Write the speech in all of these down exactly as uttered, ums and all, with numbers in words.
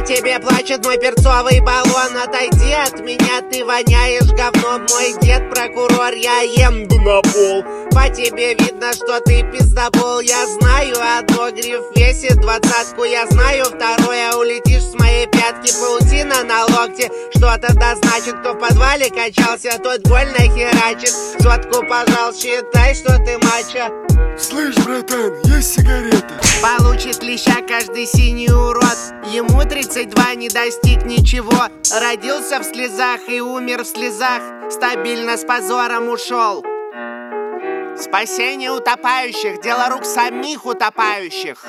тебе плачет мой перцовый баллон. Отойди от меня, ты воняешь говном. Мой дед прокурор, я ем на пол. По тебе видно, что ты пиздобол. Я знаю, одно гриф весит двадцатку. Я знаю, второе, улетишь с моей пятки. Паутина на локте, что тогда значит? Кто в подвале качался, тот больно херачит. Сотку, пожалуй, считай, что ты мачо. Слышь, братан, есть сигарета? Получит леща каждый синий урод. Ему тридцать два, не достиг ничего. Родился в слезах и умер в слезах. Стабильно с позором ушел. Спасение утопающих, дело рук самих утопающих.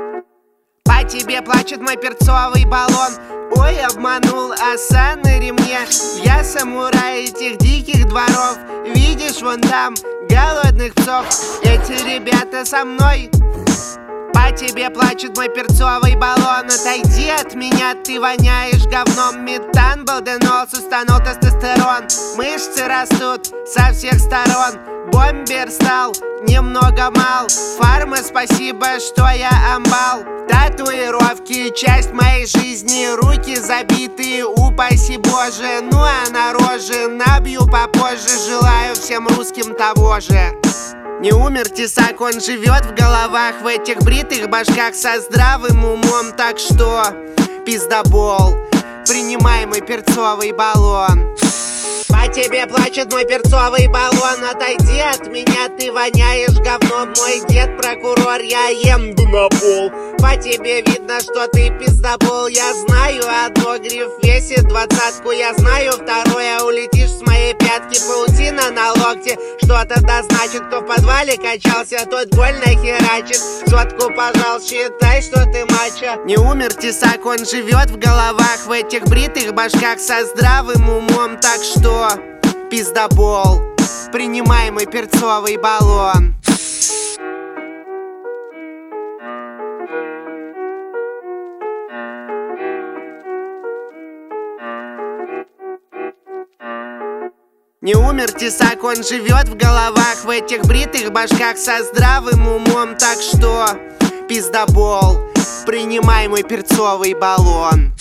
По тебе плачет мой перцовый баллон. Ой, обманул оса на ремне. Я самурай этих диких дворов. Видишь, вон там голодных псов. Эти ребята со мной. По тебе плачет мой перцовый баллон. Отойди от меня, ты воняешь говном. Метан, балденол, сустанол, тестостерон. Мышцы растут со всех сторон. Бомбер стал немного мал. Фарма, спасибо, что я амбал. Татуировки, часть моей жизни. Руки забитые, упаси Боже. Ну а на роже набью попозже. Желаю всем русским того же. Не умер тесак, он живет в головах. В этих бритых башках со здравым умом. Так что, пиздобол, принимай мой перцовый баллон. По тебе плачет мой перцовый баллон. Отойди от меня, ты воняешь говном. Мой дед прокурор, я ем на пол. По тебе видно, что ты пиздобол. Я знаю, одно гриф весит двадцатку. Я знаю, второе, улетишь с моей пятки. Паутина на локте, что тогда значит? Кто в подвале качался, тот больно херачит. Сотку, пожалуй, считай, что ты мачо. Не умер тесак, он живет в головах. В этих бритых башках со здравым умом. Так что, пиздобол, принимай мой перцовый баллон. Не умер тесак, он живет в головах. В этих бритых башках со здравым умом. Так что, пиздобол, принимай мой перцовый баллон.